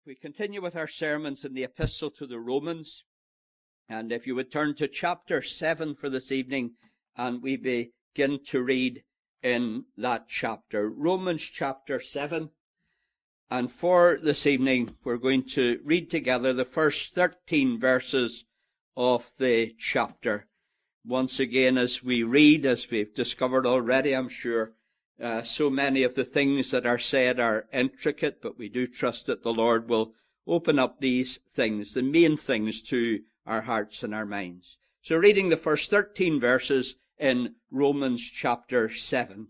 We continue with our sermons in the Epistle to the Romans. And if you would turn to chapter 7 for this evening, and we begin to read in that chapter. Romans chapter 7. And for this evening, we're going to read together the first 13 verses of the chapter. Once again, as we read, as we've discovered already, I'm sure, so many of the things that are said are intricate, but we do trust that the Lord will open up these things, the main things, to our hearts and our minds. So reading the first 13 verses in Romans chapter 7.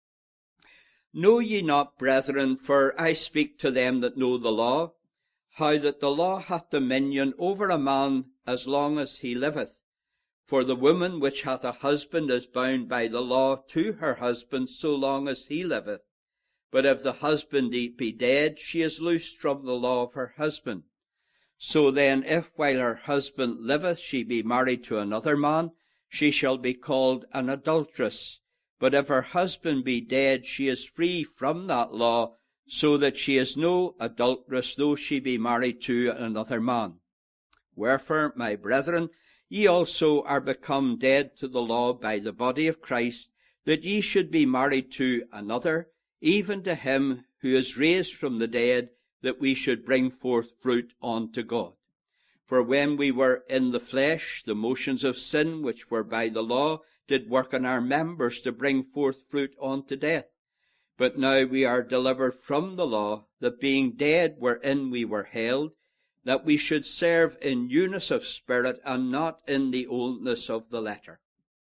Know ye not, brethren, for I speak to them that know the law, how that the law hath dominion over a man as long as he liveth. For the woman which hath a husband is bound by the law to her husband so long as he liveth. But if the husband be dead, she is loosed from the law of her husband. So then, if while her husband liveth she be married to another man, she shall be called an adulteress. But if her husband be dead, she is free from that law, so that she is no adulteress, though she be married to another man. Wherefore, my brethren, ye also are become dead to the law by the body of Christ, that ye should be married to another, even to him who is raised from the dead, that we should bring forth fruit unto God. For when we were in the flesh, the motions of sin, which were by the law, did work in our members to bring forth fruit unto death. But now we are delivered from the law, that being dead wherein we were held, that we should serve in newness of spirit, and not in the oldness of the letter.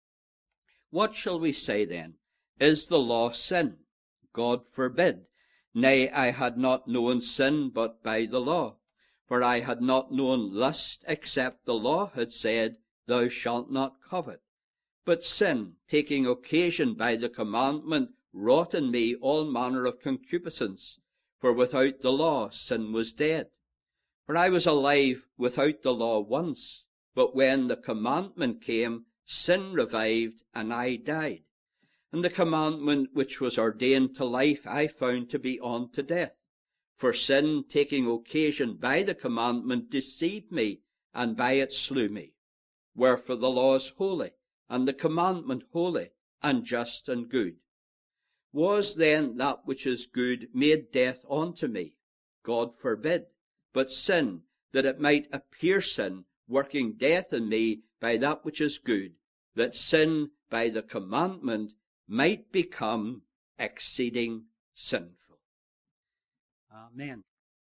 What shall we say then? Is the law sin? God forbid. Nay, I had not known sin but by the law. For I had not known lust, except the law had said, Thou shalt not covet. But sin, taking occasion by the commandment, wrought in me all manner of concupiscence. For without the law sin was dead. For I was alive without the law once, but when the commandment came, sin revived, and I died. And the commandment which was ordained to life I found to be unto death. For sin, taking occasion by the commandment, deceived me, and by it slew me. Wherefore the law is holy, and the commandment holy, and just and good. Was then that which is good made death unto me? God forbid. But sin, that it might appear sin, working death in me by that which is good, that sin by the commandment might become exceeding sinful. Amen.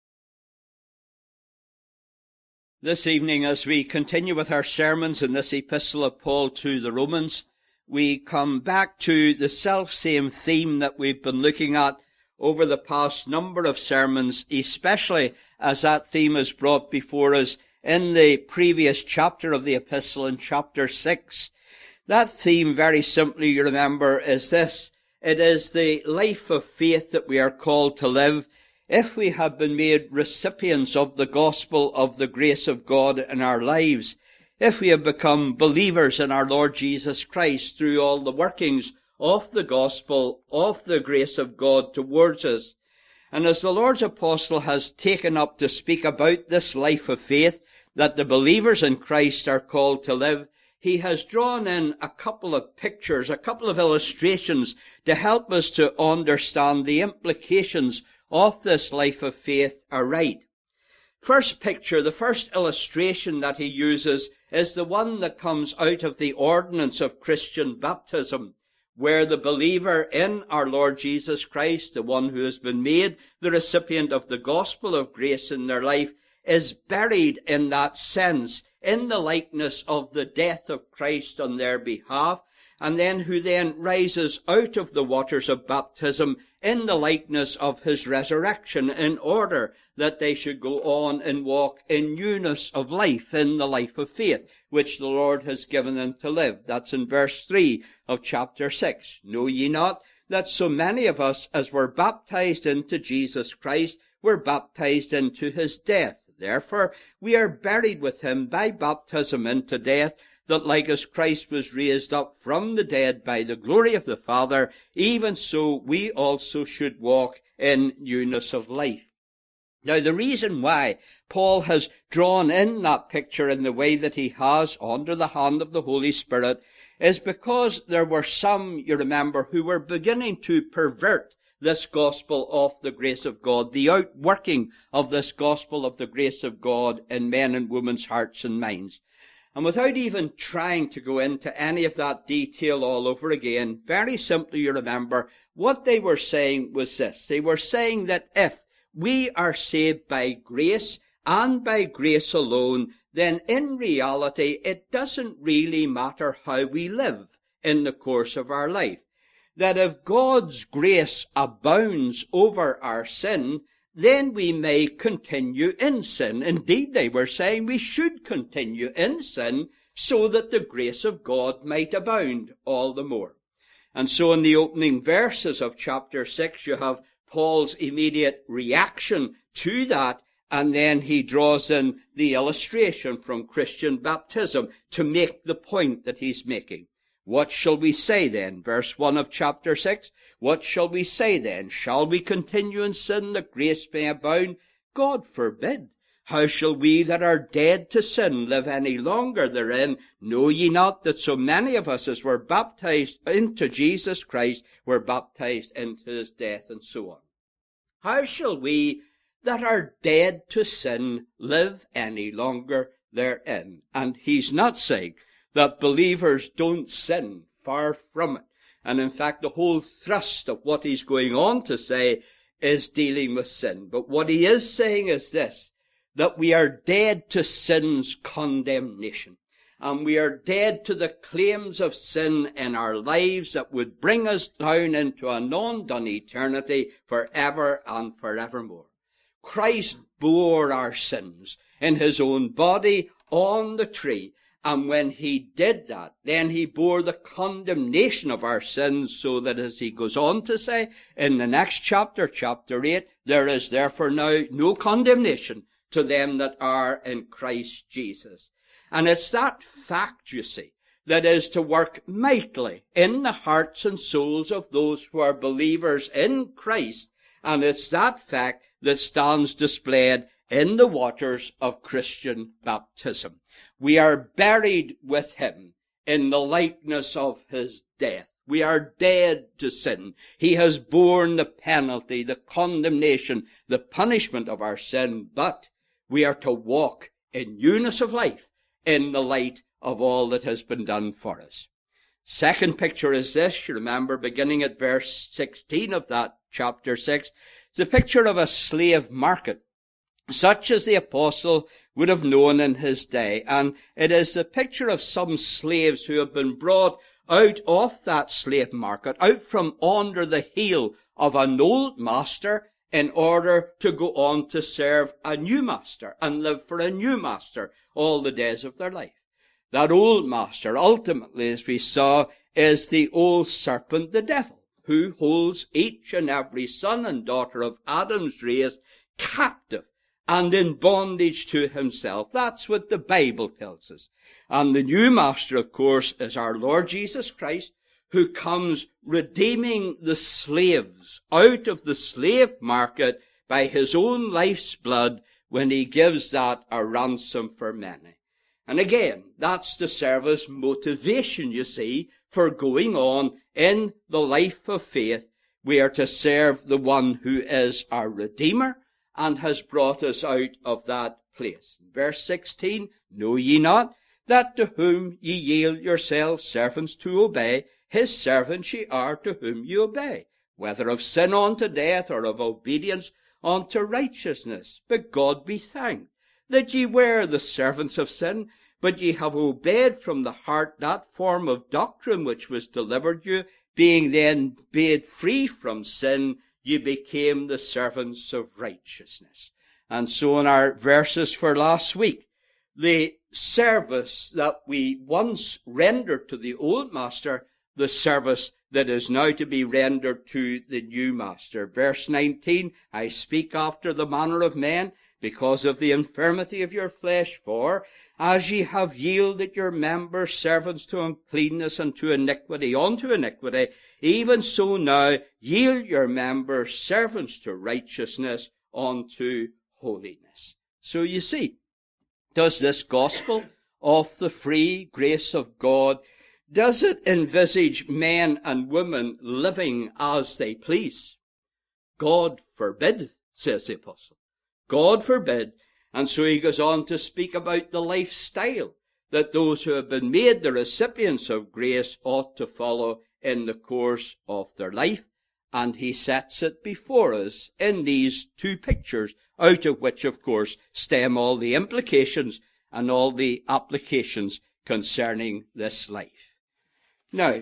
This evening, as we continue with our sermons in this epistle of Paul to the Romans, we come back to the self-same theme that we've been looking at over the past number of sermons, especially as that theme is brought before us in the previous chapter of the epistle, in chapter 6. That theme, very simply, you remember, is this. It is the life of faith that we are called to live if we have been made recipients of the gospel of the grace of God in our lives, if we have become believers in our Lord Jesus Christ through all the workings of the gospel, of the grace of God towards us. And as the Lord's apostle has taken up to speak about this life of faith that the believers in Christ are called to live, he has drawn in a couple of pictures, a couple of illustrations to help us to understand the implications of this life of faith aright. First picture, the first illustration that he uses is the one that comes out of the ordinance of Christian baptism, where the believer in our Lord Jesus Christ, the one who has been made the recipient of the gospel of grace in their life, is buried in that sense, in the likeness of the death of Christ on their behalf, and then who then rises out of the waters of baptism in the likeness of his resurrection, in order that they should go on and walk in newness of life, in the life of faith, which the Lord has given them to live. That's in verse 3 of chapter 6. Know ye not that so many of us as were baptized into Jesus Christ were baptized into his death? Therefore we are buried with him by baptism into death, that like as Christ was raised up from the dead by the glory of the Father, even so we also should walk in newness of life. Now, the reason why Paul has drawn in that picture in the way that he has under the hand of the Holy Spirit is because there were some, you remember, who were beginning to pervert this gospel of the grace of God, the outworking of this gospel of the grace of God in men and women's hearts and minds. And without even trying to go into any of that detail all over again, very simply, you remember, what they were saying was this. They were saying that if we are saved by grace and by grace alone, then in reality it doesn't really matter how we live in the course of our life. That if God's grace abounds over our sin, then we may continue in sin. Indeed, they were saying we should continue in sin so that the grace of God might abound all the more. And so in the opening verses of chapter 6, you have Paul's immediate reaction to that, and then he draws in the illustration from Christian baptism to make the point that he's making. What shall we say then? Verse 1 of chapter 6. What shall we say then? Shall we continue in sin that grace may abound? God forbid. How shall we that are dead to sin live any longer therein? Know ye not that so many of us as were baptized into Jesus Christ were baptized into his death, and so on? How shall we that are dead to sin live any longer therein? And he's not saying that believers don't sin, far from it. And in fact, the whole thrust of what he's going on to say is dealing with sin. But what he is saying is this, that we are dead to sin's condemnation. And we are dead to the claims of sin in our lives that would bring us down into a non-done eternity forever and forevermore. Christ bore our sins in his own body on the tree. And when he did that, then he bore the condemnation of our sins, so that, as he goes on to say in the next chapter, chapter 8, there is therefore now no condemnation to them that are in Christ Jesus. And it's that fact, you see, that is to work mightily in the hearts and souls of those who are believers in Christ. And it's that fact that stands displayed in the waters of Christian baptism. We are buried with him in the likeness of his death. We are dead to sin. He has borne the penalty, the condemnation, the punishment of our sin, but we are to walk in newness of life in the light of all that has been done for us. Second picture is this, you remember, beginning at verse 16 of that chapter 6, it's a picture of a slave market, such as the apostle would have known in his day. And it is the picture of some slaves who have been brought out of that slave market, out from under the heel of an old master, in order to go on to serve a new master and live for a new master all the days of their life. That old master, ultimately, as we saw, is the old serpent, the devil, who holds each and every son and daughter of Adam's race captive and in bondage to himself. That's what the Bible tells us. And the new master, of course, is our Lord Jesus Christ, who comes redeeming the slaves out of the slave market by his own life's blood when he gives that a ransom for many. And again, that's to serve as motivation, you see, for going on in the life of faith. We are to serve the one who is our Redeemer and has brought us out of that place. Verse 16, know ye not that to whom ye yield yourselves servants to obey, his servants ye are to whom ye obey, whether of sin unto death or of obedience unto righteousness. But God be thanked that ye were the servants of sin, but ye have obeyed from the heart that form of doctrine which was delivered you, being then made free from sin, ye became the servants of righteousness. And so in our verses for last week, the service that we once rendered to the old master, the service that is now to be rendered to the new master. Verse 19, I speak after the manner of men, because of the infirmity of your flesh, for as ye have yielded your members servants to uncleanness and to iniquity unto iniquity, even so now yield your members servants to righteousness unto holiness. So you see, does this gospel of the free grace of God, does it envisage men and women living as they please? God forbid, says the apostle. God forbid. And so he goes on to speak about the lifestyle that those who have been made the recipients of grace ought to follow in the course of their life. And he sets it before us in these two pictures, out of which, of course, stem all the implications and all the applications concerning this life. Now,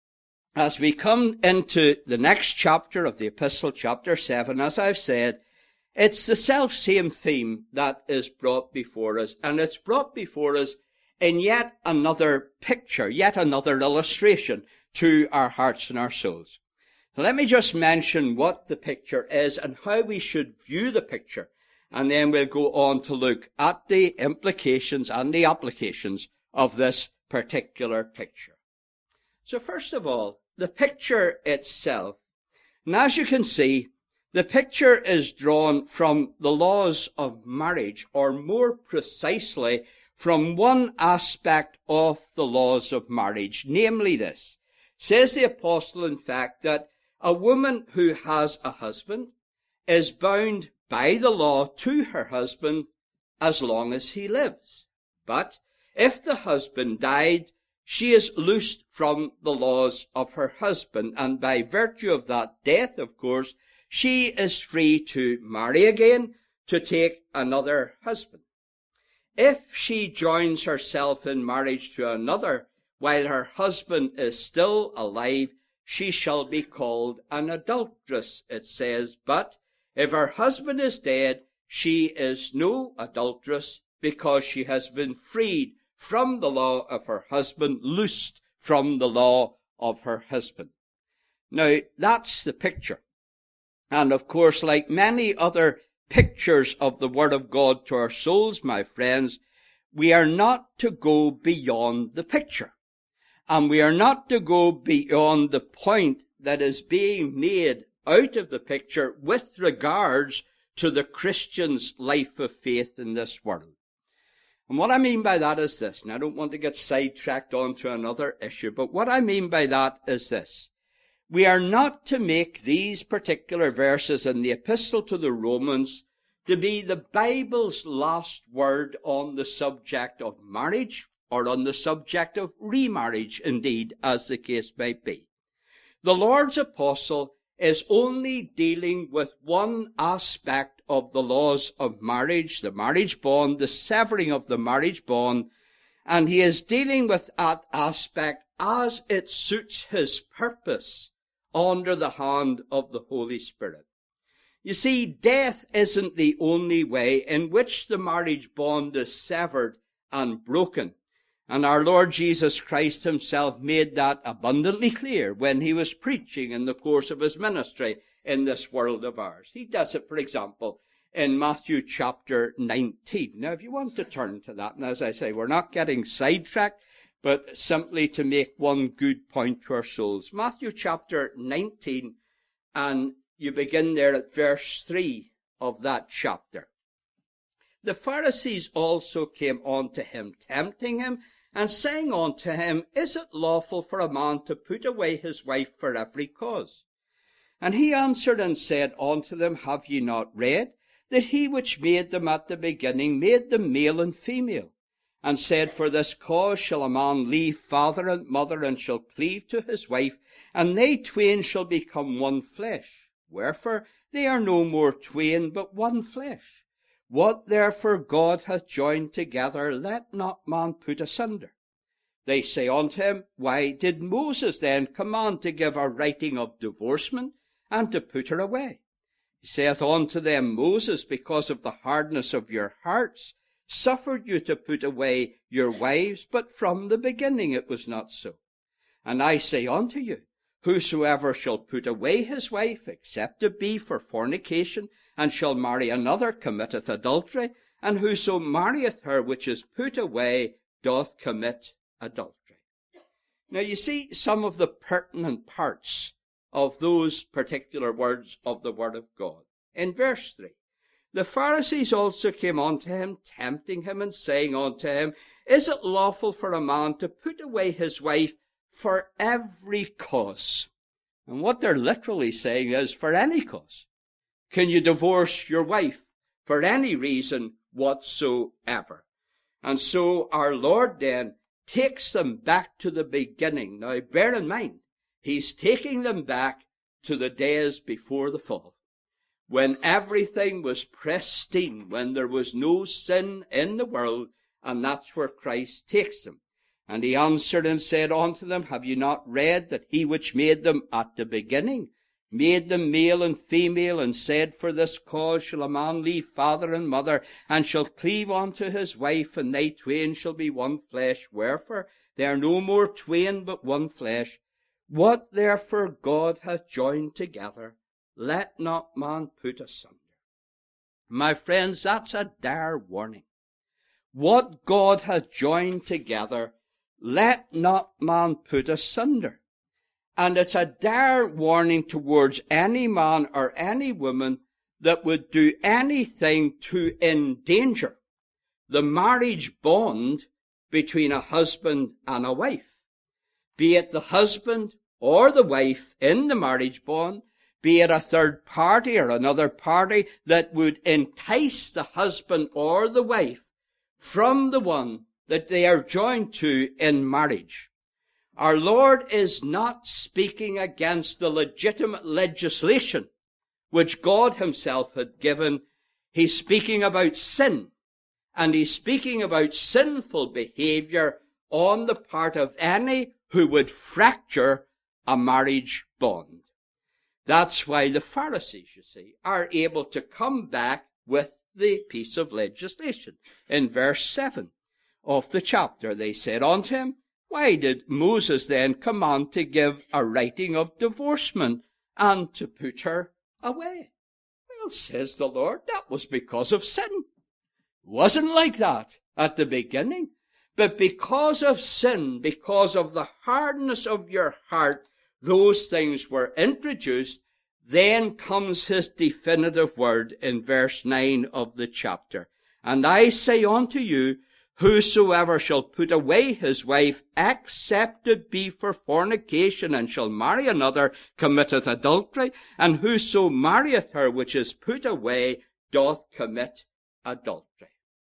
as we come into the next chapter of the epistle, chapter 7, as I've said, it's the self-same theme that is brought before us, and it's brought before us in yet another picture, yet another illustration to our hearts and our souls. So let me just mention what the picture is and how we should view the picture, and then we'll go on to look at the implications and the applications of this particular picture. So first of all, the picture itself. And as you can see, the picture is drawn from the laws of marriage, or more precisely, from one aspect of the laws of marriage, namely this. Says the apostle, in fact, that a woman who has a husband is bound by the law to her husband as long as he lives. But if the husband died, she is loosed from the laws of her husband, and by virtue of that death, of course, she is free to marry again, to take another husband. If she joins herself in marriage to another while her husband is still alive, she shall be called an adulteress, it says. But if her husband is dead, she is no adulteress, because she has been freed from the law of her husband, loosed from the law of her husband. Now, that's the picture. And of course, like many other pictures of the Word of God to our souls, my friends, we are not to go beyond the picture. And we are not to go beyond the point that is being made out of the picture with regards to the Christian's life of faith in this world. And what I mean by that is this, and I don't want to get sidetracked onto another issue, but what I mean by that is this. We are not to make these particular verses in the epistle to the Romans to be the Bible's last word on the subject of marriage, or on the subject of remarriage, indeed, as the case may be. The Lord's apostle is only dealing with one aspect of the laws of marriage, the marriage bond, the severing of the marriage bond, and he is dealing with that aspect as it suits his purpose under the hand of the Holy Spirit. You see, death isn't the only way in which the marriage bond is severed and broken. And our Lord Jesus Christ himself made that abundantly clear when he was preaching in the course of his ministry in this world of ours. He does it, for example, in Matthew chapter 19. Now, if you want to turn to that, and as I say, we're not getting sidetracked, but simply to make one good point to our souls. Matthew chapter 19, and you begin there at verse 3 of that chapter. The Pharisees also came unto him, tempting him, and saying unto him, Is it lawful for a man to put away his wife for every cause? And he answered and said unto them, Have ye not read that he which made them at the beginning made them male and female? And said, For this cause shall a man leave father and mother, and shall cleave to his wife, and they twain shall become one flesh. Wherefore they are no more twain, but one flesh. What therefore God hath joined together, let not man put asunder. They say unto him, Why did Moses then command to give a writing of divorcement, and to put her away? He saith unto them, Moses, because of the hardness of your hearts, suffered you to put away your wives, but from the beginning it was not so. And I say unto you, Whosoever shall put away his wife, except it be for fornication, and shall marry another, committeth adultery, and whoso marrieth her which is put away doth commit adultery. Now you see some of the pertinent parts of those particular words of the Word of God. In verse 3, the Pharisees also came unto him, tempting him, and saying unto him, Is it lawful for a man to put away his wife for every cause? And what they're literally saying is, for any cause. Can you divorce your wife for any reason whatsoever? And so our Lord then takes them back to the beginning. Now bear in mind, he's taking them back to the days before the fall, when everything was pristine, when there was no sin in the world, and that's where Christ takes them. And he answered and said unto them, Have you not read that he which made them at the beginning made them male and female, and said, For this cause shall a man leave father and mother, and shall cleave unto his wife, and they twain shall be one flesh. Wherefore they are no more twain, but one flesh. What therefore God hath joined together, let not man put asunder. My friends, that's a dire warning. What God hath joined together, let not man put asunder. And it's a dire warning towards any man or any woman that would do anything to endanger the marriage bond between a husband and a wife. Be it the husband or the wife in the marriage bond, be it a third party or another party that would entice the husband or the wife from the one that they are joined to in marriage. Our Lord is not speaking against the legitimate legislation which God himself had given. He's speaking about sin, and he's speaking about sinful behavior on the part of any who would fracture a marriage bond. That's why the Pharisees, you see, are able to come back with the piece of legislation. In verse 7 of the chapter, they said unto him, Why did Moses then command to give a writing of divorcement and to put her away? Well, says the Lord, that was because of sin. It wasn't like that at the beginning. But because of sin, because of the hardness of your heart, those things were introduced. Then comes his definitive word in verse 9 of the chapter. And I say unto you, Whosoever shall put away his wife, except it be for fornication, and shall marry another, committeth adultery. And whoso marrieth her which is put away, doth commit adultery.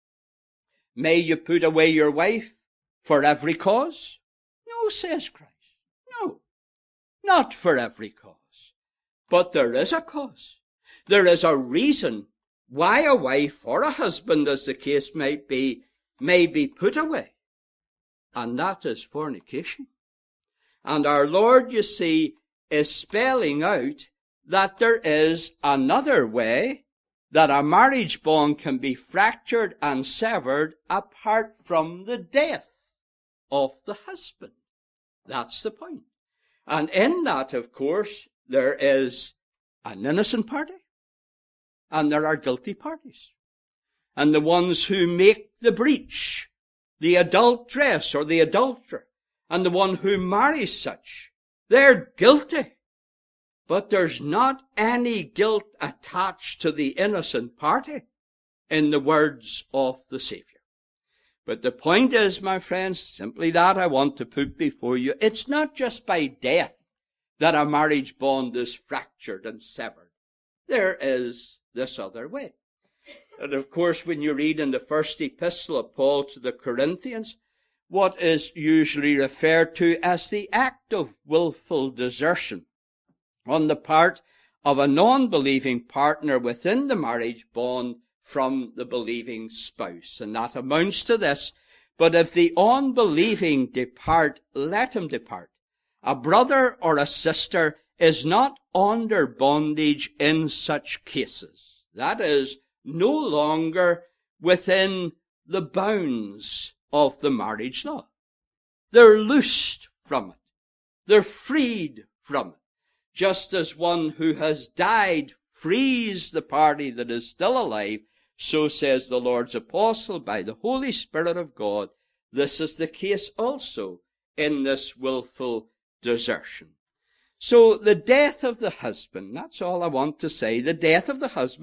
May you put away your wife for every cause? No, says Christ. No, not for every cause. But there is a cause. There is a reason why a wife or a husband, as the case might be put away. And that is fornication. And our Lord, you see, is spelling out that there is another way that a marriage bond can be fractured and severed apart from the death of the husband. That's the point. And in that, of course, there is an innocent party and there are guilty parties. And the ones who make the breach, the adulteress or the adulterer, and the one who marries such, they're guilty. But there's not any guilt attached to the innocent party, in the words of the Savior. But the point is, my friends, simply that I want to put before you. It's not just by death that a marriage bond is fractured and severed. There is this other way. And of course, when you read in the first epistle of Paul to the Corinthians, what is usually referred to as the act of willful desertion on the part of a non-believing partner within the marriage bond from the believing spouse. And that amounts to this: But if the unbelieving depart, let him depart. A brother or a sister is not under bondage in such cases. That is, no longer within the bounds of the marriage law. They're loosed from it. They're freed from it. Just as one who has died frees the party that is still alive, so says the Lord's apostle by the Holy Spirit of God, this is the case also in this willful desertion. So the death of the husband, that's all I want to say, the death of the husband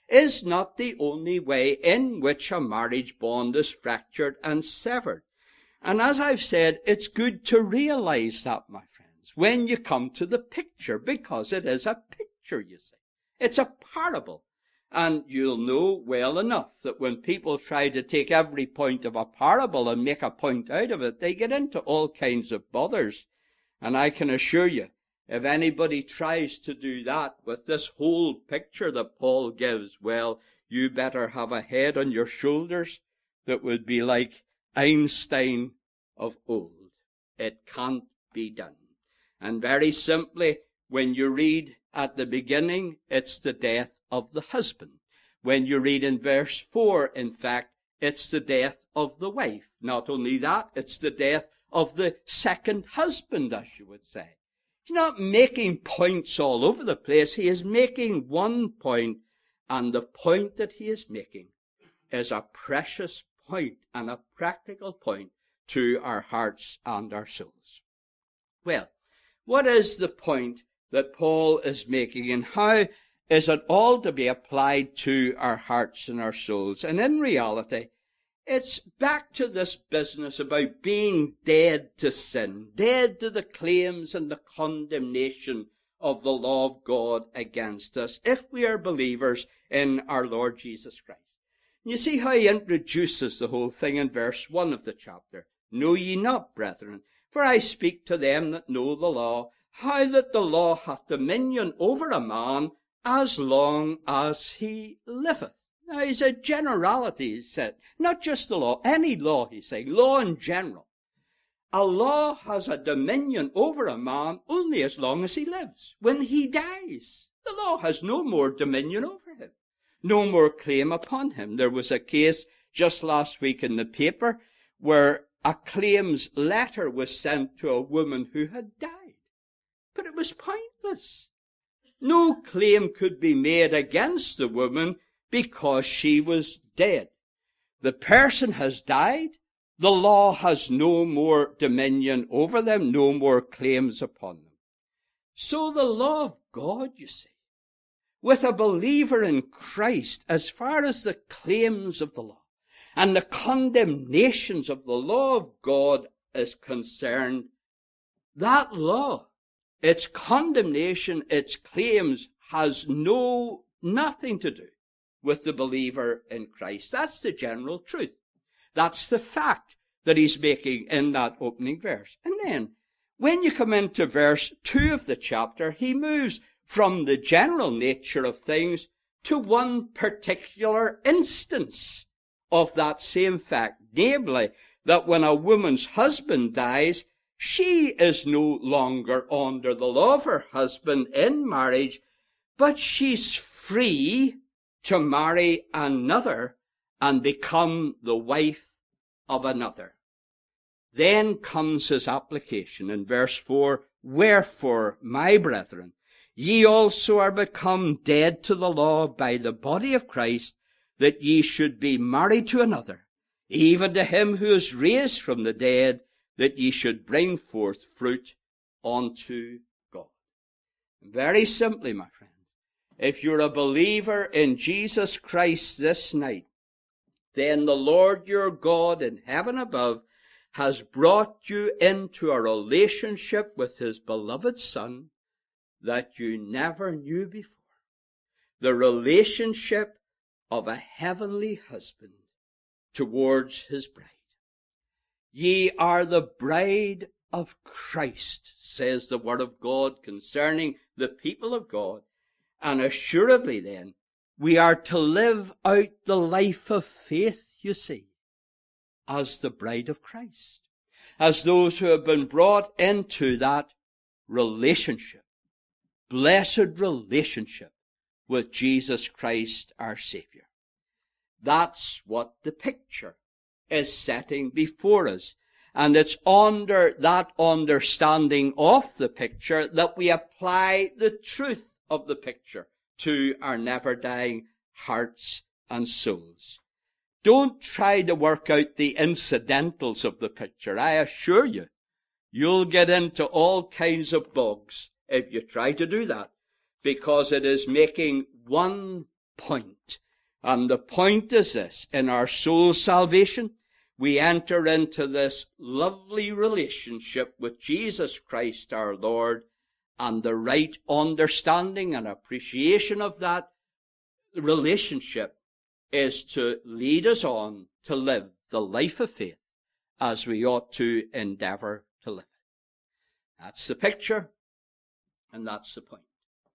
is not the only way in which a marriage bond is fractured and severed. And as I've said, it's good to realize that, my friends, when you come to the picture, because it is a picture, you see. It's a parable. And you'll know well enough that when people try to take every point of a parable and make a point out of it, they get into all kinds of bothers. And I can assure you, if anybody tries to do that with this whole picture that Paul gives, well, you better have a head on your shoulders that would be like Einstein of old. It can't be done. And very simply, when you read at the beginning, it's the death of the husband. When you read in verse 4, in fact, it's the death of the wife. Not only that, it's the death of the second husband, as you would say. He's not making points all over the place. He is making one point, and the point that he is making is a precious point and a practical point to our hearts and our souls. Well, what is the point that Paul is making, and how is it all to be applied to our hearts and our souls? And in reality, it's back to this business about being dead to sin, dead to the claims and the condemnation of the law of God against us, if we are believers in our Lord Jesus Christ. You see how he introduces the whole thing in verse 1 of the chapter. Know ye not, brethren, for I speak to them that know the law, how that the law hath dominion over a man as long as he liveth. Now, he's a generality, he said. Not just the law, any law, he's saying. Law in general. A law has a dominion over a man only as long as he lives. When he dies, the law has no more dominion over him. No more claim upon him. There was a case just last week in the paper where a claims letter was sent to a woman who had died. But it was pointless. No claim could be made against the woman because she was dead. The person has died. The law has no more dominion over them, no more claims upon them. So the law of God, you see, with a believer in Christ, as far as the claims of the law and the condemnations of the law of God is concerned, that law, its condemnation, its claims, has nothing to do with the believer in Christ. That's the general truth. That's the fact that he's making in that opening verse. And then, when you come into verse 2 of the chapter, he moves from the general nature of things to one particular instance of that same fact, namely, that when a woman's husband dies, she is no longer under the law of her husband in marriage, but she's free to marry another and become the wife of another. Then comes his application in verse 4, Wherefore, my brethren, ye also are become dead to the law by the body of Christ, that ye should be married to another, even to him who is raised from the dead, that ye should bring forth fruit unto God. Very simply, my friend, if you're a believer in Jesus Christ this night, then the Lord your God in heaven above has brought you into a relationship with his beloved Son that you never knew before. The relationship of a heavenly husband towards his bride. Ye are the bride of Christ, says the Word of God concerning the people of God. And assuredly then, we are to live out the life of faith, you see, as the bride of Christ, as those who have been brought into that relationship, blessed relationship with Jesus Christ our Savior. That's what the picture is setting before us. And it's under that understanding of the picture that we apply the truth of the picture to our never-dying hearts and souls. Don't try to work out the incidentals of the picture. I assure you, you'll get into all kinds of bugs if you try to do that, because it is making one point. And the point is this: in our soul's salvation, we enter into this lovely relationship with Jesus Christ our Lord, and the right understanding and appreciation of that relationship is to lead us on to live the life of faith as we ought to endeavor to live it. That's the picture, and that's the point.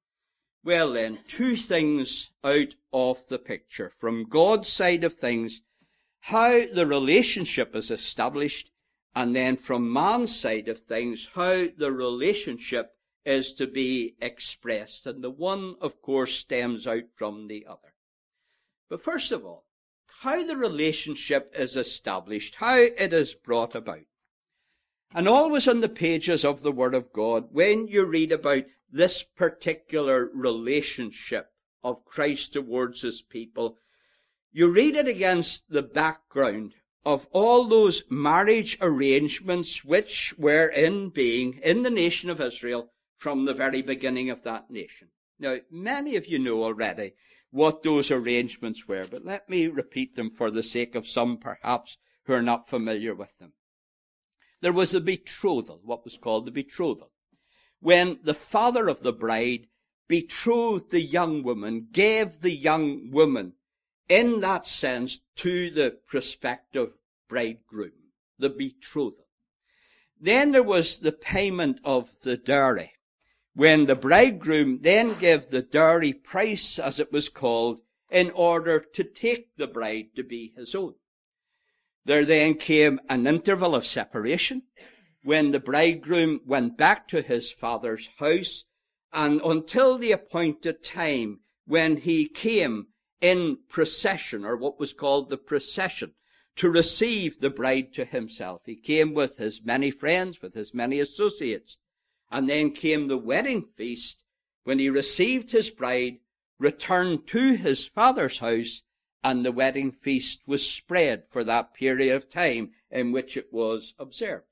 Well then, two things out of the picture. From God's side of things, how the relationship is established, and then from man's side of things, how the relationship is to be expressed. And the one, of course, stems out from the other. But first of all, how the relationship is established, how it is brought about. And always on the pages of the Word of God, when you read about this particular relationship of Christ towards his people, you read it against the background of all those marriage arrangements which were in being in the nation of Israel from the very beginning of that nation. Now, many of you know already what those arrangements were, but let me repeat them for the sake of some perhaps who are not familiar with them. There was the betrothal, what was called the betrothal, when the father of the bride betrothed the young woman, gave the young woman, in that sense, to the prospective bridegroom, the betrothal. Then there was the payment of the dowry, when the bridegroom then gave the dowry price, as it was called, in order to take the bride to be his own. There then came an interval of separation, when the bridegroom went back to his father's house, and until the appointed time when he came in procession, or what was called the procession, to receive the bride to himself. He came with his many friends, with his many associates. And then came the wedding feast, when he received his bride, returned to his father's house, and the wedding feast was spread for that period of time in which it was observed.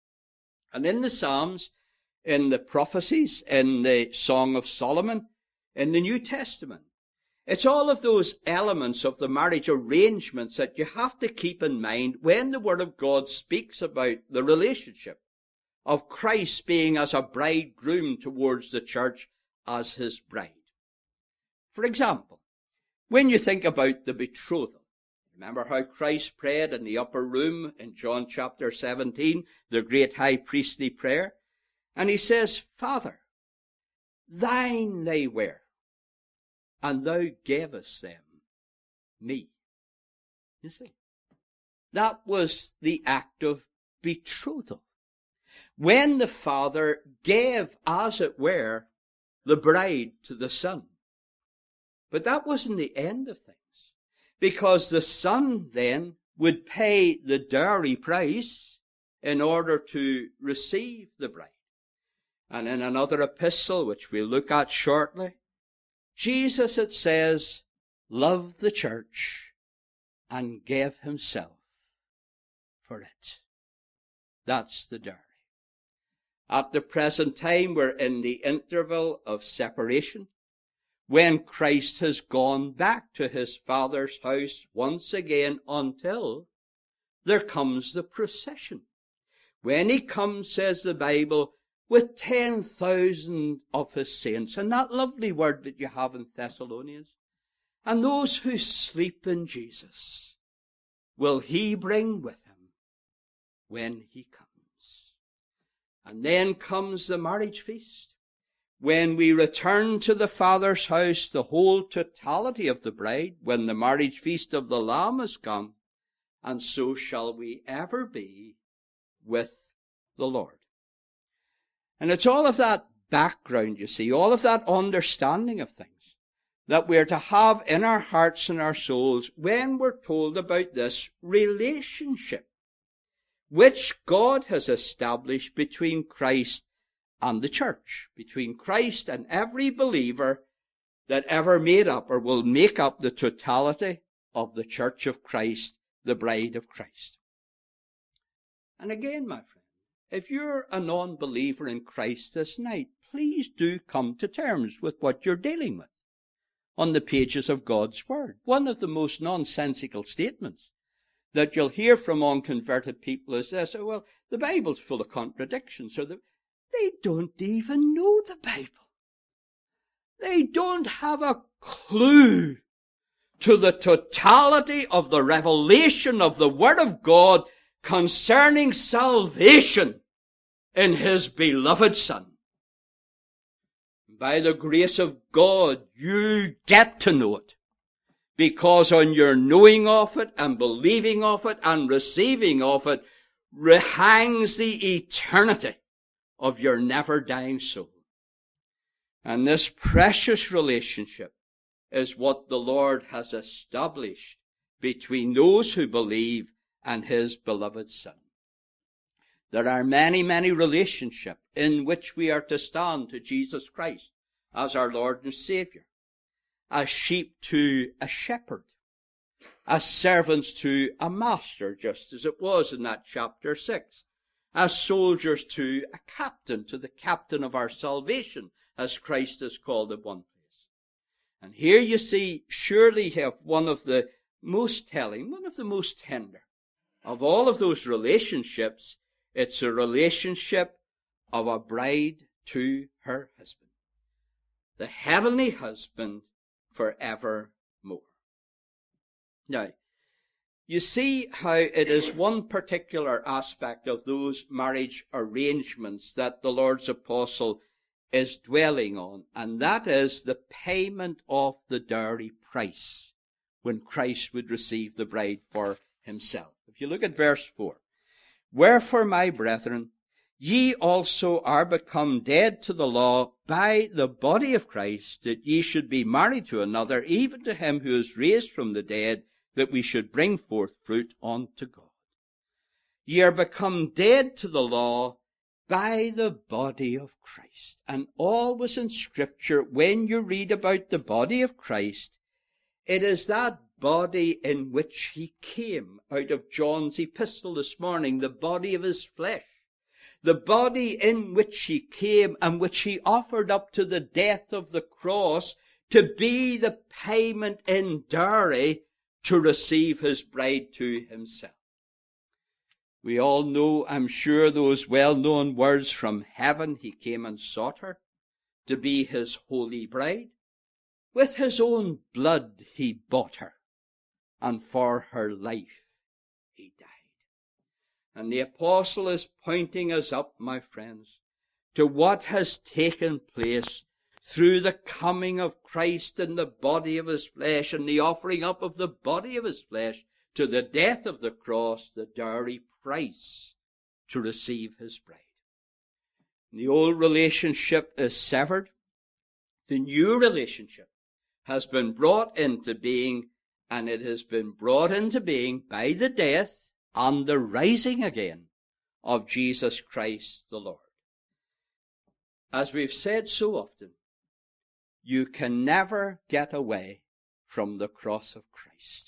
And in the Psalms, in the prophecies, in the Song of Solomon, in the New Testament, it's all of those elements of the marriage arrangements that you have to keep in mind when the Word of God speaks about the relationship of Christ being as a bridegroom towards the church as his bride. For example, when you think about the betrothal, remember how Christ prayed in the upper room in John chapter 17, the great high priestly prayer? And he says, Father, thine they were, and thou gavest them me. You see, that was the act of betrothal. When the Father gave, as it were, the bride to the Son. But that wasn't the end of things, because the Son then would pay the dowry price in order to receive the bride. And in another epistle, which we'll look at shortly, Jesus, it says, loved the church and gave himself for it. That's the dowry. At the present time, we're in the interval of separation, when Christ has gone back to his Father's house once again, until there comes the procession. When he comes, says the Bible, with 10,000 of his saints, and that lovely word that you have in Thessalonians, and those who sleep in Jesus will he bring with him when he comes. And then comes the marriage feast. When we return to the Father's house, the whole totality of the bride, when the marriage feast of the Lamb has come, and so shall we ever be with the Lord. And it's all of that background, you see, all of that understanding of things that we're to have in our hearts and our souls when we're told about this relationship which God has established between Christ and the church, between Christ and every believer that ever made up or will make up the totality of the church of Christ, the bride of Christ. And again, my friend, if you're a non-believer in Christ this night, please do come to terms with what you're dealing with. on the pages of God's Word. One of the most nonsensical statements that you'll hear from unconverted people is this: oh, well, the Bible's full of contradictions. So they don't even know the Bible. They don't have a clue to the totality of the revelation of the Word of God concerning salvation in His beloved Son. By the grace of God, you get to know it, because on your knowing of it and believing of it and receiving of it hangs the eternity of your never-dying soul. And this precious relationship is what the Lord has established between those who believe and His beloved Son. There are many, many relationships in which we are to stand to Jesus Christ as our Lord and Savior. As sheep to a shepherd. As servants to a master, just as it was in that chapter 6. As soldiers to a captain, to the captain of our salvation, as Christ is called in one place. And here you see, surely have one of the most telling, one of the most tender of all of those relationships. It's a relationship of a bride to her husband. The heavenly husband forevermore. Now, you see how it is one particular aspect of those marriage arrangements that the Lord's apostle is dwelling on, and that is the payment of the dowry price when Christ would receive the bride for himself. If you look at verse 4, wherefore, my brethren, ye also are become dead to the law by the body of Christ, that ye should be married to another, even to him who is raised from the dead, that we should bring forth fruit unto God. Ye are become dead to the law by the body of Christ. And always in Scripture, when you read about the body of Christ, it is that body in which he came out of John's epistle this morning, the body of his flesh. The body in which he came and which he offered up to the death of the cross to be the payment in dowry to receive his bride to himself. We all know, I'm sure, those well-known words from heaven. He came and sought her to be his holy bride. With his own blood he bought her, and for her life he died. And the apostle is pointing us up, my friends, to what has taken place through the coming of Christ in the body of his flesh and the offering up of the body of his flesh to the death of the cross, the dowry price to receive his bride. The old relationship is severed. The new relationship has been brought into being, and it has been brought into being by the death and the rising again of Jesus Christ the Lord. As we've said so often, you can never get away from the cross of Christ.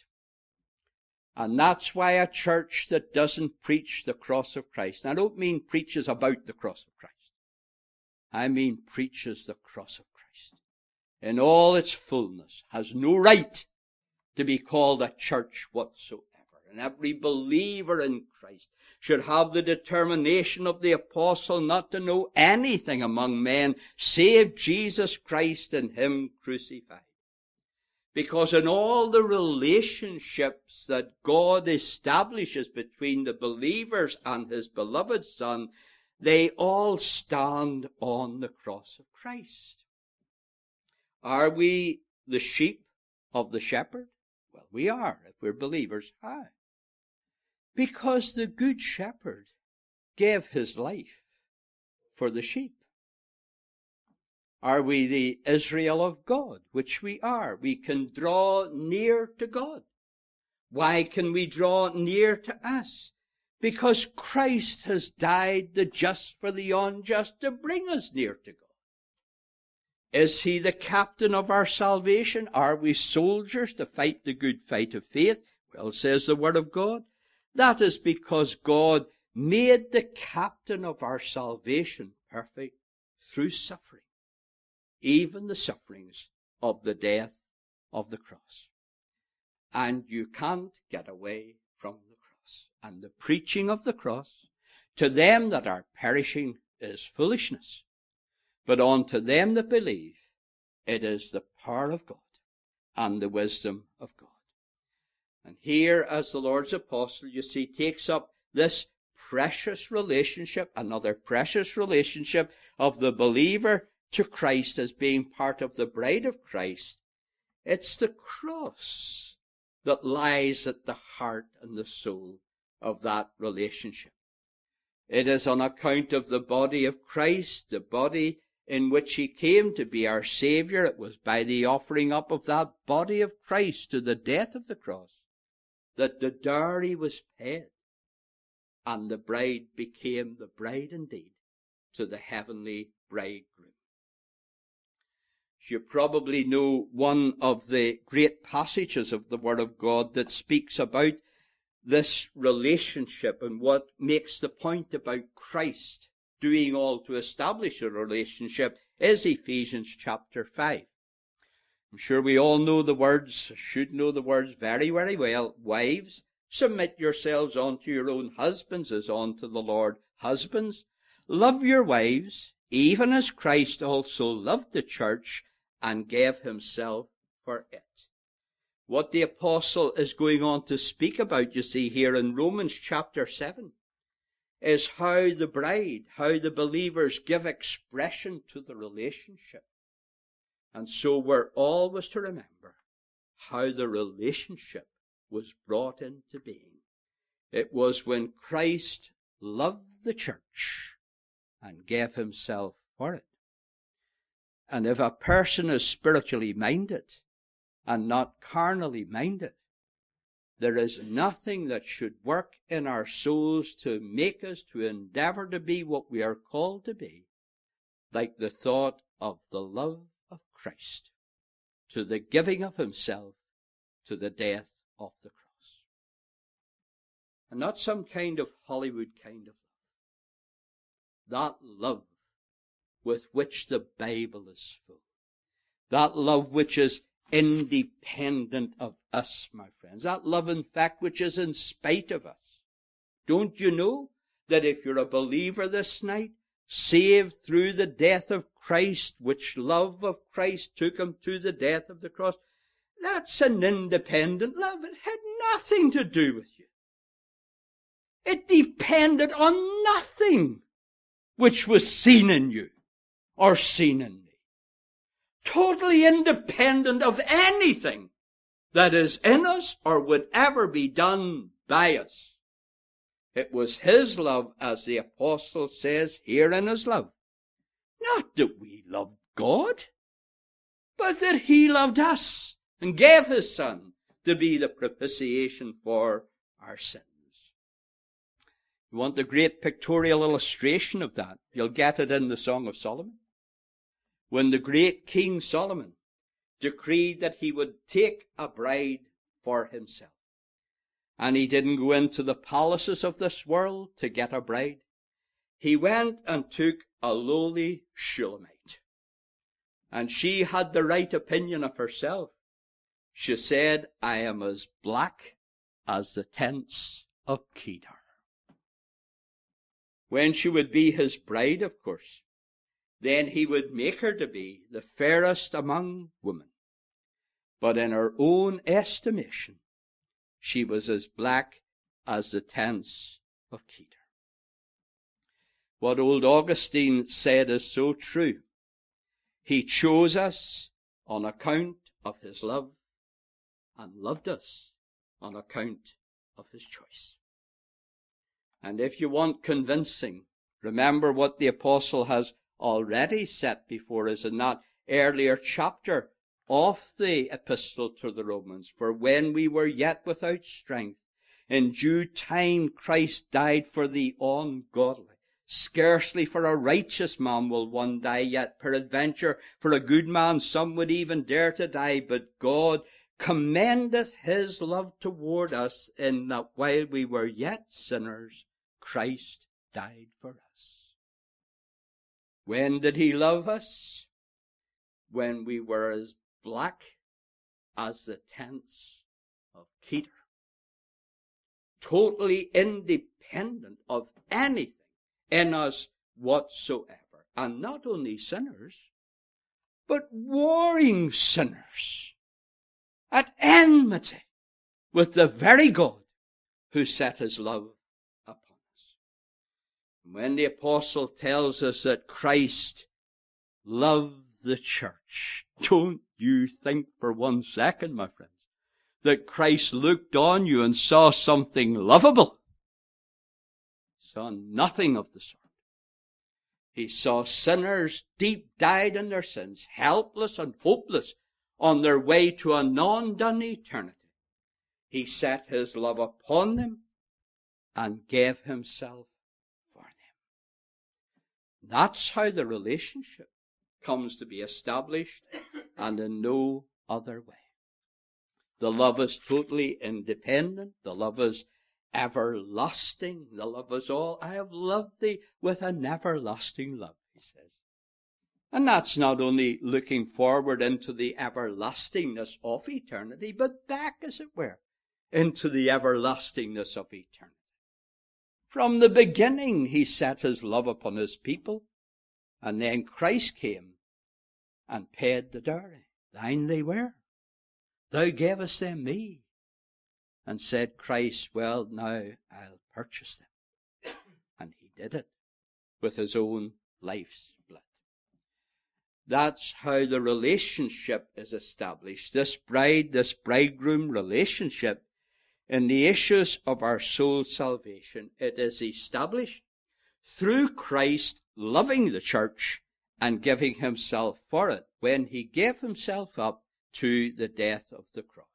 And that's why a church that doesn't preach the cross of Christ, and I don't mean preaches about the cross of Christ, I mean preaches the cross of Christ in all its fullness, has no right to be called a church whatsoever. And every believer in Christ should have the determination of the apostle not to know anything among men save Jesus Christ and him crucified. Because in all the relationships that God establishes between the believers and his beloved Son, they all stand on the cross of Christ. Are we the sheep of the shepherd? Well, we are, if we're believers. How? Because the good shepherd gave his life for the sheep. Are we the Israel of God? Which we are. We can draw near to God. Why can we draw near to us? Because Christ has died the just for the unjust to bring us near to God. Is he the captain of our salvation? Are we soldiers to fight the good fight of faith? Well, says the Word of God, that is because God made the captain of our salvation perfect through suffering, even the sufferings of the death of the cross. And you can't get away from the cross. And the preaching of the cross to them that are perishing is foolishness. But unto them that believe, it is the power of God and the wisdom of God. And here, as the Lord's apostle, you see, takes up this precious relationship, another precious relationship of the believer to Christ as being part of the bride of Christ. It's the cross that lies at the heart and the soul of that relationship. It is on account of the body of Christ, the body in which he came to be our Saviour. It was by the offering up of that body of Christ to the death of the cross that the dowry was paid, and the bride became the bride indeed to the heavenly bridegroom. You probably know one of the great passages of the Word of God that speaks about this relationship and what makes the point about Christ doing all to establish a relationship is Ephesians chapter 5. I'm sure we all know the words, should know the words very, very well. Wives, submit yourselves unto your own husbands as unto the Lord. Husbands, love your wives, even as Christ also loved the church and gave himself for it. What the apostle is going on to speak about, you see, here in Romans chapter 7, is how the bride, how the believers give expression to the relationship. And so we're always to remember how the relationship was brought into being. It was when Christ loved the church and gave himself for it. And if a person is spiritually minded and not carnally minded, there is nothing that should work in our souls to make us to endeavor to be what we are called to be, like the thought of the love of Christ, to the giving of himself, to the death of the cross. And not some kind of Hollywood kind of love. That love with which the Bible is full. That love which is independent of us, my friends. That love, in fact, which is in spite of us. Don't you know that if you're a believer this night, saved through the death of Christ, which love of Christ took him to the death of the cross, that's an independent love. It had nothing to do with you. It depended on nothing which was seen in you or seen in me. Totally independent of anything that is in us or would ever be done by us. It was his love, as the apostle says here in his love. Not that we loved God, but that he loved us and gave his Son to be the propitiation for our sins. You want the great pictorial illustration of that? You'll get it in the Song of Solomon. When the great King Solomon decreed that he would take a bride for himself. And he didn't go into the palaces of this world to get a bride. He went and took a lowly Shulamite. And she had the right opinion of herself. She said, I am as black as the tents of Kedar. When she would be his bride, of course, then he would make her to be the fairest among women. But in her own estimation, she was as black as the tents of Kedar. What old Augustine said is so true. He chose us on account of his love and loved us on account of his choice. And if you want convincing, remember what the apostle has already set before us in that earlier chapter of the epistle to the Romans. For when we were yet without strength, in due time Christ died for the ungodly. Scarcely for a righteous man will one die, yet peradventure for a good man some would even dare to die. But God commendeth his love toward us, in that while we were yet sinners, Christ died for us. When did he love us? When we were as black as the tents of Kedar. Totally independent of anything in us whatsoever. And not only sinners, but warring sinners at enmity with the very God who set his love upon us. When the apostle tells us that Christ loved the church, don't you think for 1 second, my friends, that Christ looked on you and saw something lovable. Saw nothing of the sort. He saw sinners deep dyed in their sins, helpless and hopeless on their way to a non-done eternity. He set his love upon them and gave himself for them. That's how the relationship comes to be established, and in no other way. The love is totally independent. The love is everlasting. The love is all. I have loved thee with an everlasting love, he says. And that's not only looking forward into the everlastingness of eternity, but back, as it were, into the everlastingness of eternity. From the beginning, he set his love upon his people, and then Christ came and paid the dowry. Thine they were. Thou gavest them me. And said Christ, well, now I'll purchase them. And he did it with his own life's blood. That's how the relationship is established. This bride, this bridegroom relationship in the issues of our soul salvation, it is established through Christ loving the church and giving himself for it when he gave himself up to the death of the cross.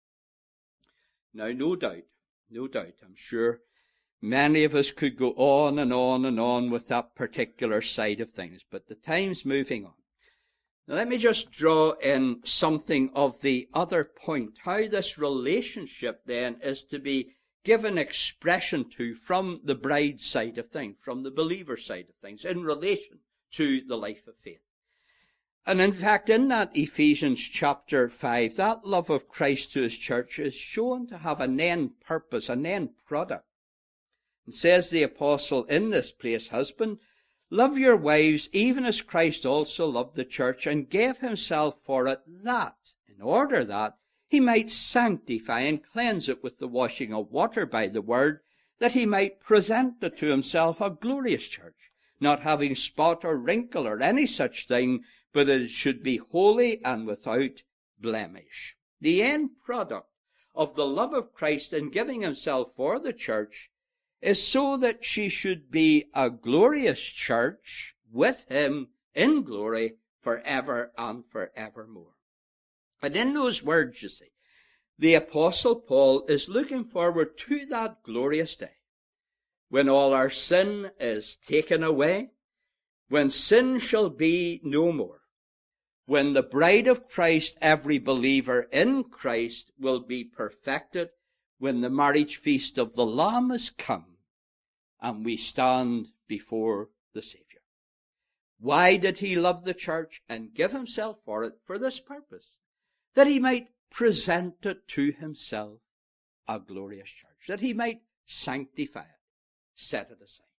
Now, no doubt, I'm sure many of us could go on and on and on with that particular side of things, but the time's moving on. Now, let me just draw in something of the other point, how this relationship then is to be given expression to from the bride side of things, from the believer side of things, in relation to the life of faith. And in fact, in that Ephesians chapter 5, that love of Christ to his church is shown to have an end purpose, an end product. And says the apostle in this place, husband, love your wives even as Christ also loved the church and gave himself for it, that, in order that he might sanctify and cleanse it with the washing of water by the word, that he might present it to himself a glorious church, not having spot or wrinkle or any such thing, but that it should be holy and without blemish. The end product of the love of Christ in giving himself for the church is so that she should be a glorious church with him in glory forever and forevermore. And in those words, you see, the Apostle Paul is looking forward to that glorious day when all our sin is taken away, when sin shall be no more, when the bride of Christ, every believer in Christ, will be perfected, when the marriage feast of the Lamb is come, and we stand before the Saviour. Why did he love the church and give himself for it? For this purpose, that he might present it to himself a glorious church, that he might sanctify it, set it aside.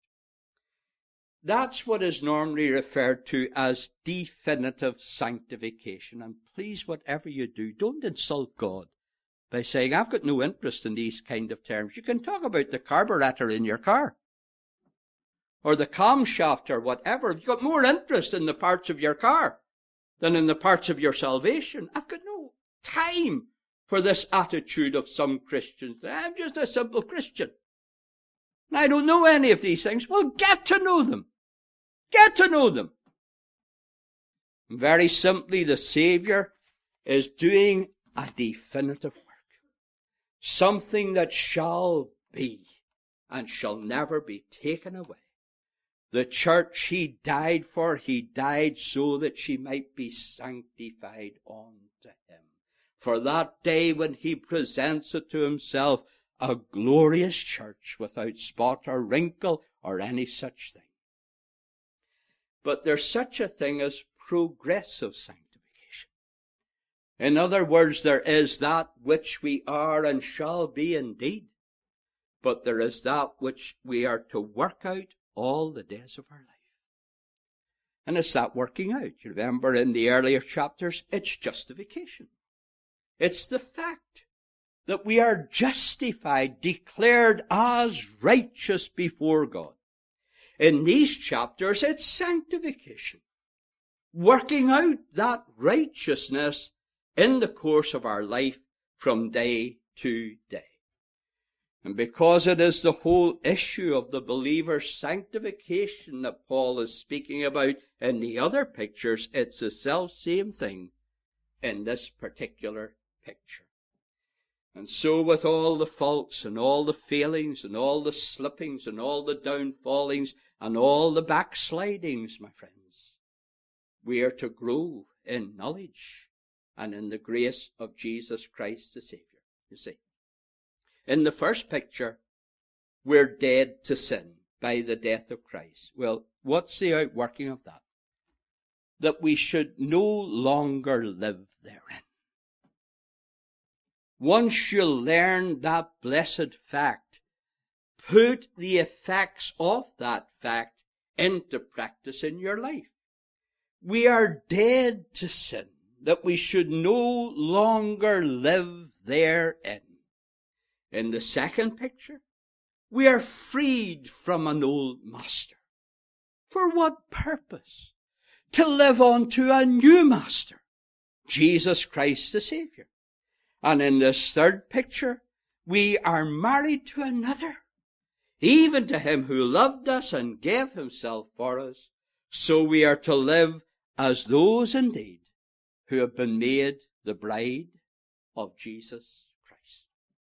That's what is normally referred to as definitive sanctification. And please, whatever you do, don't insult God by saying, I've got no interest in these kind of terms. You can talk about the carburetor in your car, or the camshaft, or whatever. You've got more interest in the parts of your car than in the parts of your salvation. I've got no time for this attitude of some Christians. I'm just a simple Christian. And I don't know any of these things. Well, get to know them. Get to know them. And very simply, the Savior is doing a definitive work. Something that shall be and shall never be taken away. The church he died for, he died so that she might be sanctified unto him. For that day when he presents it to himself, a glorious church without spot or wrinkle or any such thing. But there's such a thing as progressive sanctification. In other words, there is that which we are and shall be indeed, but there is that which we are to work out all the days of our life. And it's that working out. You remember in the earlier chapters, it's justification. It's the fact that we are justified, declared as righteous before God. In these chapters, it's sanctification. Working out that righteousness in the course of our life from day to day. And because it is the whole issue of the believer's sanctification that Paul is speaking about in the other pictures, it's the self-same thing in this particular picture. And so with all the faults and all the failings and all the slippings and all the downfallings and all the backslidings, my friends, we are to grow in knowledge and in the grace of Jesus Christ the Savior. You see, in the first picture, we're dead to sin by the death of Christ. Well, what's the outworking of that? That we should no longer live therein. Once you learn that blessed fact, put the effects of that fact into practice in your life. We are dead to sin, that we should no longer live therein. In the second picture, we are freed from an old master. For what purpose? To live on to a new master, Jesus Christ the Savior. And in this third picture, we are married to another, even to him who loved us and gave himself for us. So we are to live as those indeed who have been made the bride of Jesus Christ.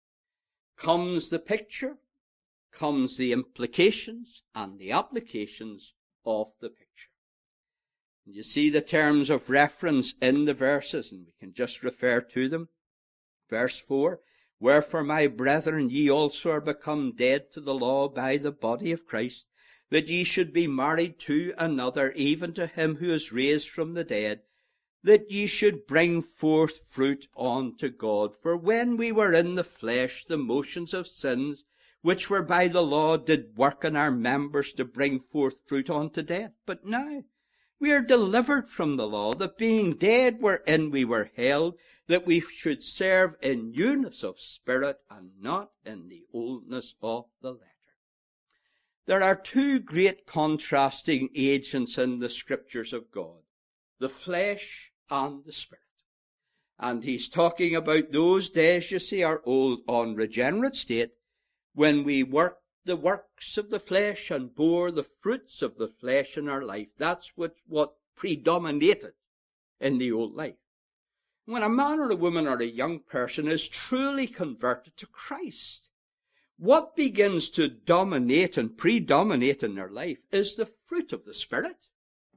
Comes the picture, comes the implications and the applications of the picture. And you see the terms of reference in the verses, and we can just refer to them. Verse 4, wherefore, my brethren, ye also are become dead to the law by the body of Christ, that ye should be married to another, even to him who is raised from the dead, that ye should bring forth fruit unto God. For when we were in the flesh, the motions of sins, which were by the law, did work in our members to bring forth fruit unto death. But now we are delivered from the law, that being dead wherein we were held, that we should serve in newness of spirit and not in the oldness of the letter. There are two great contrasting agents in the scriptures of God, the flesh and the spirit. And he's talking about those days, you see, our old unregenerate state, when we worked the works of the flesh and bore the fruits of the flesh in our life. That's what predominated in the old life. When a man or a woman or a young person is truly converted to Christ, what begins to dominate and predominate in their life is the fruit of the Spirit.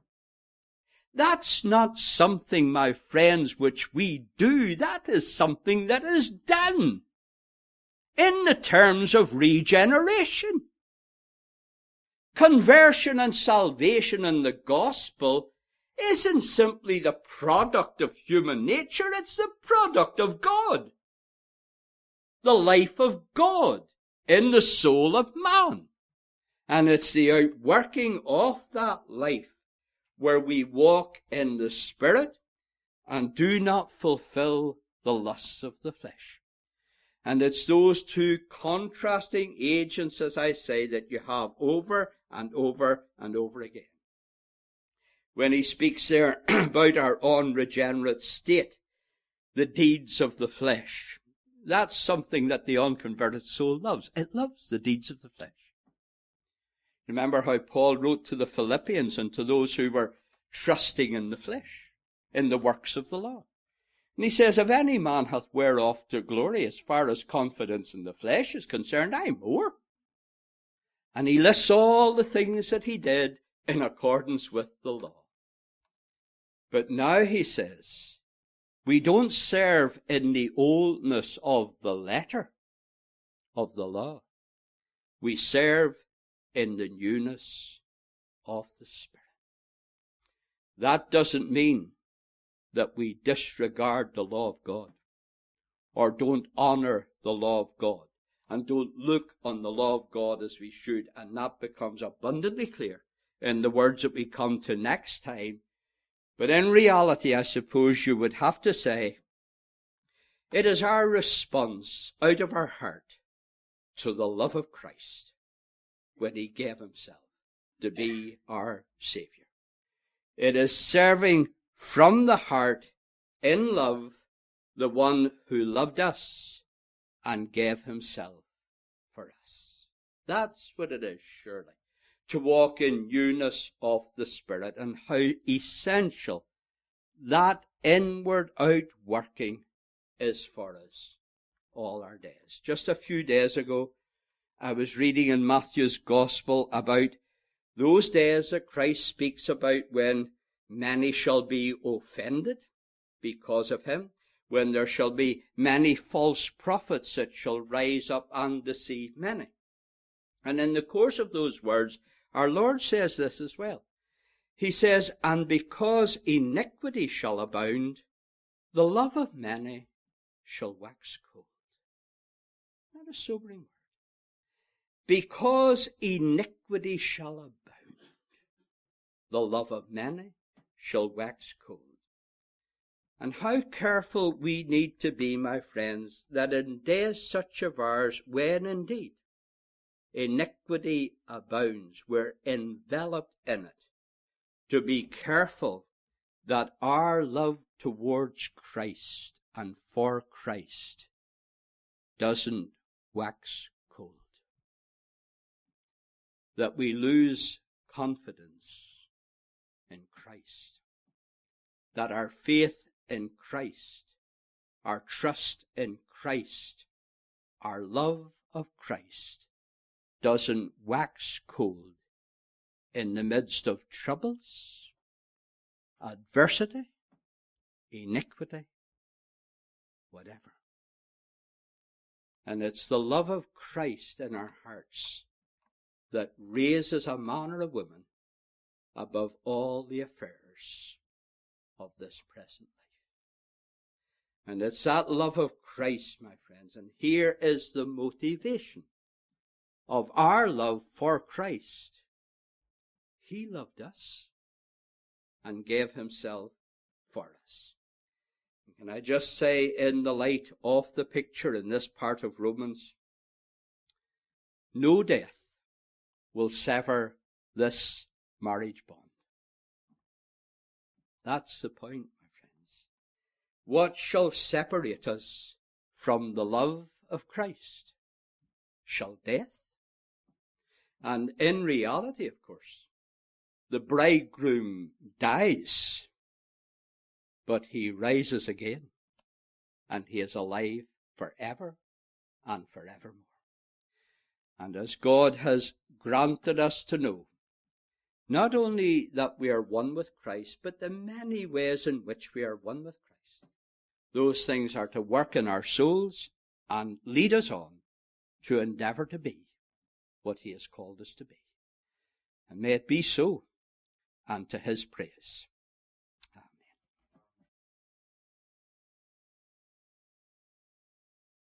That's not something, my friends, which we do. That is something that is done in the terms of regeneration. Conversion and salvation in the gospel isn't simply the product of human nature, it's the product of God. The life of God in the soul of man. And it's the outworking of that life where we walk in the Spirit and do not fulfill the lusts of the flesh. And it's those two contrasting agents, as I say, that you have over and over and over again. When he speaks there about our unregenerate state, the deeds of the flesh, that's something that the unconverted soul loves. It loves the deeds of the flesh. Remember how Paul wrote to the Philippians and to those who were trusting in the flesh, in the works of the law. And he says, if any man hath whereof to glory, as far as confidence in the flesh is concerned, I more. And he lists all the things that he did in accordance with the law. But now he says, we don't serve in the oldness of the letter of the law. We serve in the newness of the Spirit. That doesn't mean that we disregard the law of God, or don't honor the law of God, and don't look on the law of God as we should. And that becomes abundantly clear in the words that we come to next time. But in reality, I suppose you would have to say, it is our response out of our heart to the love of Christ when he gave himself to be our Saviour. It is serving from the heart in love the one who loved us and gave himself for us. That's what it is, surely, to walk in newness of the Spirit, and how essential that inward outworking is for us all our days. Just a few days ago, I was reading in Matthew's Gospel about those days that Christ speaks about when many shall be offended because of him, when there shall be many false prophets that shall rise up and deceive many. And in the course of those words, our Lord says this as well. He says, and because iniquity shall abound, the love of many shall wax cold. Not a sobering word. Because iniquity shall abound, the love of many shall wax cold. And how careful we need to be, my friends, that in days such as ours, when indeed iniquity abounds, we're enveloped in it, to be careful that our love towards Christ and for Christ doesn't wax cold. That we lose confidence in Christ. That our faith in Christ, our trust in Christ, our love of Christ doesn't wax cold in the midst of troubles, adversity, iniquity, whatever. And it's the love of Christ in our hearts that raises a man or a woman above all the affairs of this present life. And it's that love of Christ, my friends, and here is the motivation of our love for Christ. He loved us and gave himself for us. Can I just say, in the light of the picture in this part of Romans, no death will sever this marriage bond. That's the point, my friends. What shall separate us from the love of Christ? Shall death? And in reality, of course, the bridegroom dies, but he rises again, and he is alive forever and forevermore. And as God has granted us to know, not only that we are one with Christ, but the many ways in which we are one with Christ, those things are to work in our souls and lead us on to endeavor to be what he has called us to be. And may it be so, and to his praise.